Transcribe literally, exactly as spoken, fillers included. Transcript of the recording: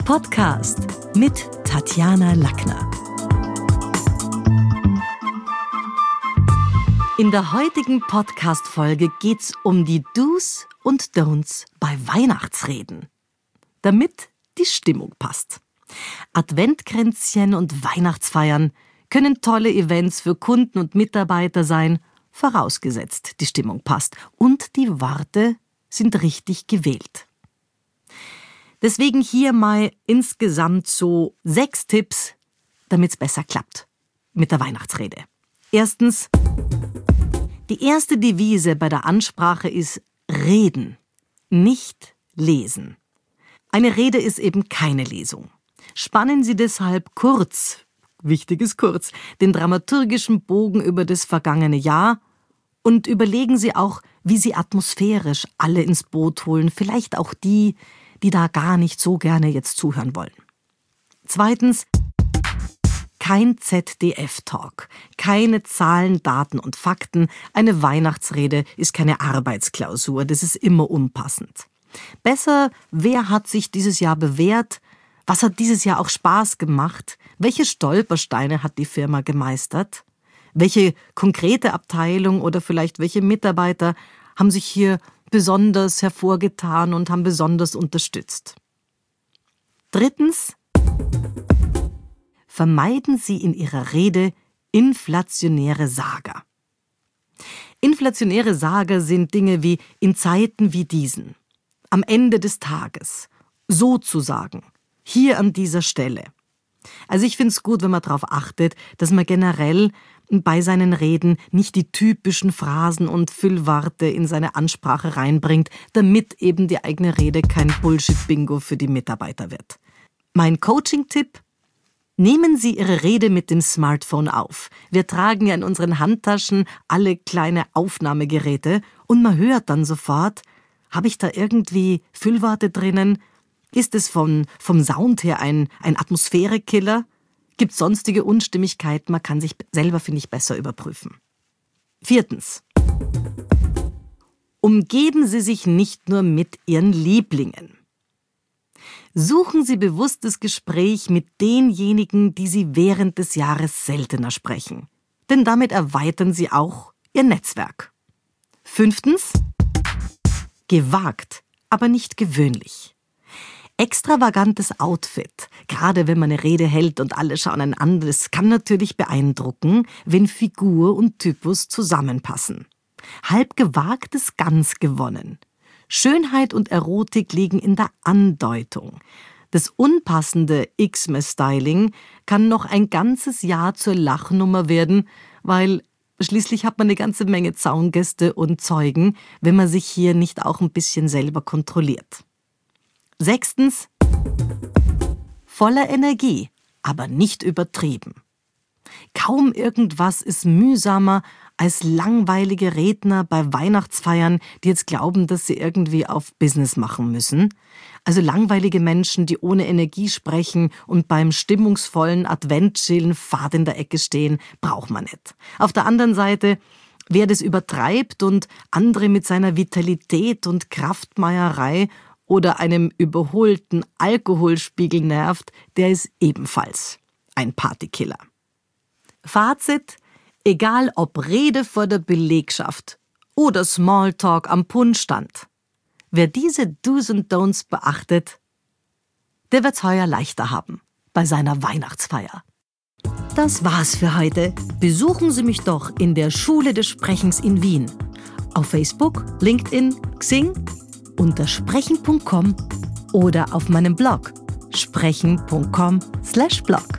Podcast mit Tatjana Lackner. In der heutigen Podcast-Folge geht's um die Do's und Don'ts bei Weihnachtsreden, damit die Stimmung passt. Adventkränzchen und Weihnachtsfeiern können tolle Events für Kunden und Mitarbeiter sein, vorausgesetzt die Stimmung passt und die Worte sind richtig gewählt. Deswegen hier mal insgesamt so sechs Tipps, damit es besser klappt mit der Weihnachtsrede. Erstens, die erste Devise bei der Ansprache ist reden, nicht lesen. Eine Rede ist eben keine Lesung. Spannen Sie deshalb kurz, wichtig ist kurz, den dramaturgischen Bogen über das vergangene Jahr und überlegen Sie auch, wie Sie atmosphärisch alle ins Boot holen, vielleicht auch die, die da gar nicht so gerne jetzt zuhören wollen. Zweitens, kein Z D F-Talk, keine Zahlen, Daten und Fakten. Eine Weihnachtsrede ist keine Arbeitsklausur, das ist immer unpassend. Besser, wer hat sich dieses Jahr bewährt? Was hat dieses Jahr auch Spaß gemacht? Welche Stolpersteine hat die Firma gemeistert? Welche konkrete Abteilung oder vielleicht welche Mitarbeiter haben sich hier besonders hervorgetan und haben besonders unterstützt? Drittens, vermeiden Sie in Ihrer Rede inflationäre Sager. Inflationäre Sager sind Dinge wie in Zeiten wie diesen, am Ende des Tages, sozusagen, hier an dieser Stelle. Also ich finde es gut, wenn man darauf achtet, dass man generell bei seinen Reden nicht die typischen Phrasen und Füllworte in seine Ansprache reinbringt, damit eben die eigene Rede kein Bullshit-Bingo für die Mitarbeiter wird. Mein Coaching-Tipp: Nehmen Sie Ihre Rede mit dem Smartphone auf. Wir tragen ja in unseren Handtaschen alle kleine Aufnahmegeräte und man hört dann sofort, habe ich da irgendwie Füllworte drinnen? Ist es von, vom Sound her ein, ein Atmosphärekiller? Gibt es sonstige Unstimmigkeiten? Man kann sich selber, finde ich, besser überprüfen. Viertens. Umgeben Sie sich nicht nur mit Ihren Lieblingen. Suchen Sie bewusst das Gespräch mit denjenigen, die Sie während des Jahres seltener sprechen. Denn damit erweitern Sie auch Ihr Netzwerk. Fünftens. Gewagt, aber nicht gewöhnlich. Extravagantes Outfit, gerade wenn man eine Rede hält und alle schauen einen an, das kann natürlich beeindrucken, wenn Figur und Typus zusammenpassen. Halb gewagt ist ganz gewonnen. Schönheit und Erotik liegen in der Andeutung. Das unpassende Xmas-Styling kann noch ein ganzes Jahr zur Lachnummer werden, weil schließlich hat man eine ganze Menge Zaungäste und Zeugen, wenn man sich hier nicht auch ein bisschen selber kontrolliert. Sechstens, voller Energie, aber nicht übertrieben. Kaum irgendwas ist mühsamer als langweilige Redner bei Weihnachtsfeiern, die jetzt glauben, dass sie irgendwie auf Business machen müssen. Also langweilige Menschen, die ohne Energie sprechen und beim stimmungsvollen Adventschillen fad in der Ecke stehen, braucht man nicht. Auf der anderen Seite, wer das übertreibt und andere mit seiner Vitalität und Kraftmeierei oder einem überholten Alkoholspiegel nervt, der ist ebenfalls ein Partykiller. Fazit: Egal ob Rede vor der Belegschaft oder Smalltalk am Punschstand, wer diese Do's und Don'ts beachtet, der wird's heuer leichter haben bei seiner Weihnachtsfeier. Das war's für heute. Besuchen Sie mich doch in der Schule des Sprechens in Wien. Auf Facebook, LinkedIn, Xing, unter sprechen punkt com oder auf meinem Blog sprechen punkt com slash blog.